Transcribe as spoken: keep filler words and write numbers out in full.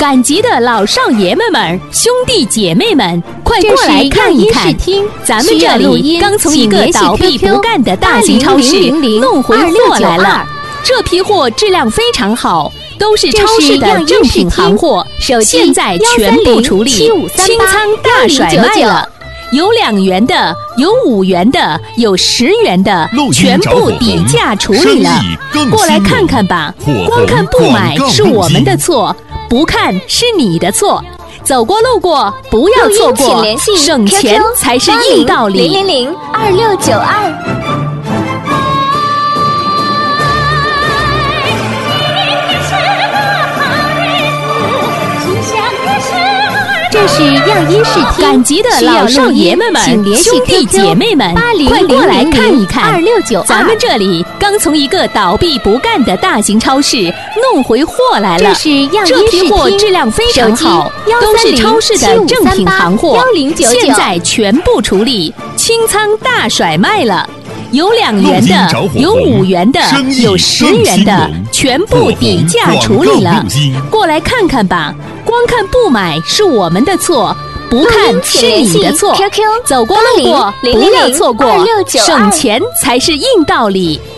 赶集的老少爷们们、兄弟姐妹们，快过来看一看！咱们这里刚从一个倒闭不干的大型超市弄回货来了，这批货质量非常好，都是超市的正品行货，现在全部处理，清仓大甩卖了。有两元的，有五元的，有十元的，全部底价处理了。过来看看吧，光看不买是我们的错，不看是你的错。走过路过不要错过，省钱才是硬道理。 零零零二六九二。 这是样音视听， 赶集的老少爷们们、兄弟姐妹们，快过来看一看！咱们这里刚从一个倒闭不干的大型超市弄回货来了， 这是样音视听， 这批货质量非常好，都是超市的正品行货，现在全部处理，清仓大甩卖了。有两元的，有五元的，有十元的，全部底价处理了。过来看看吧，光看不买是我们的错，不看是你的错。走过路过不要错过，省钱才是硬道理。